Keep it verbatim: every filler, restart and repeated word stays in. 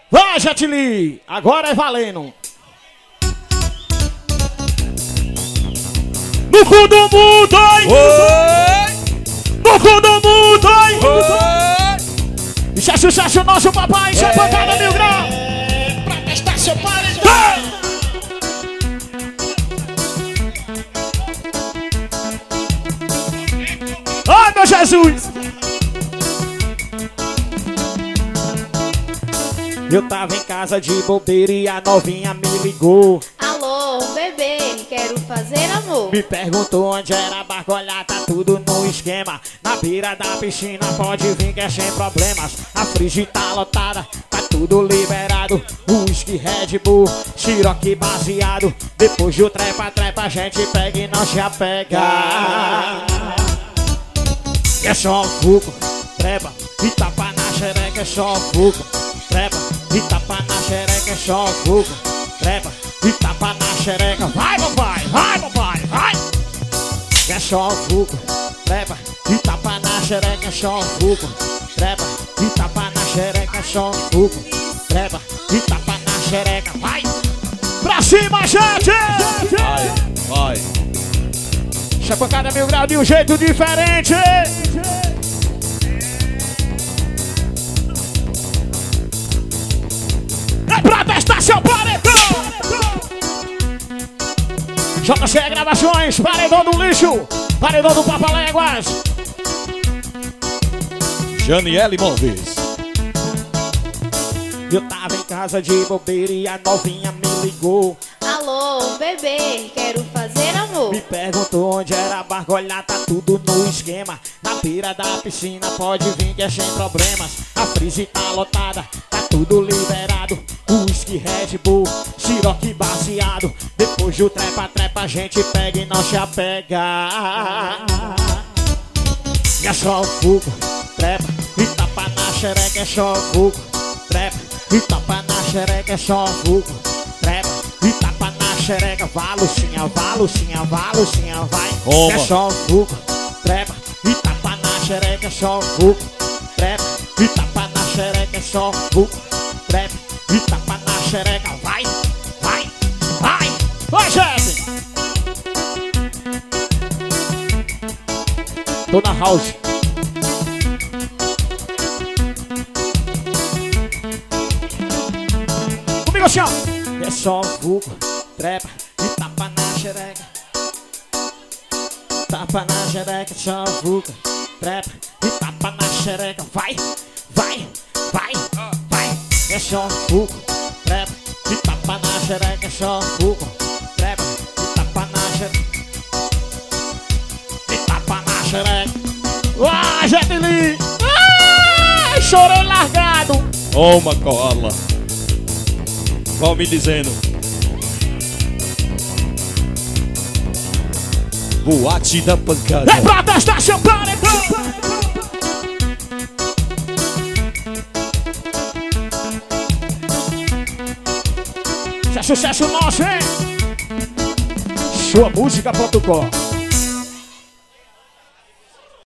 Vai, Jet Li, agora é valendo. No cu do mundo, hein? No cu do mundo, hein? Isso é sucesso nosso, papai, isso é pancada mil graus. Pra testar seu paredão. Ai, meu Jesus! Eu tava em casa de bobeira e a novinha me ligou. Alô, bebê, quero fazer amor. Me perguntou onde era a barcolha, tá tudo no esquema. Na beira da piscina pode vir que é sem problemas. A frigir tá lotada, tá tudo liberado. Whisky, Red Bull, Xiroque baseado. Depois do trepa-trepa a gente pega e não se apega. É só fogo, trepa e tapa na xereca, é só fogo, trepa e tapa na xereca, é só fogo, trepa e tapa na xereca. Vai, papai, vai, papai, vai! É só fogo, trepa e tapa na xereca, é só fogo, trepa e tapa na xereca, é só fogo, trepa e tapa na xereca. Vai! Pra cima, gente! Vai, vai. Chapancada mil graus de um jeito diferente. É pra testar seu paredão. J C Gravações, paredão do lixo, paredão do Papaléguas. Janiele Móveis. Eu tava em casa de bobeira e a novinha me ligou. Alô, bebê, quero fazer amor. Me perguntou onde era a barcolha, tá tudo no esquema. Na beira da piscina pode vir que é sem problemas. A frise tá lotada, tá tudo liberado. Whisky, Red Bull, Xiroque baseado. Depois do trepa-trepa a gente pega e não se apega. É só fogo, trepa e tapa na xereca, é só fogo, trepa e tapa na xereca, é só fogo, trepa e tapa na xereca. Vá, Lucinha, vá, Lucinha, vá, Lucinha, vai. Toma. É só fogo, trepa e tapa na xereca, é só fogo, trepa e tapa na xereca, é só fogo, trepa e tapa na xereca. Vai, vai, vai. Vai, gente! Tô na house. Comigo assim, ó. É só fogo, trepa e tapa na xereca. Tapa na xereca, só fogo, trepa e tapa na xereca. Vai, vai, vai, vai. É só fogo, trepa e tapa na xereca, é só fogo, trepa e tapa na xereca. E tapa na xereca. Ah, Jet Li! Ah, chorei largado! Toma, cola. Vão me dizendo. Boate da pancada. É pra testar seu paredão! Isso é sucesso nosso, hein? Sua música ponto com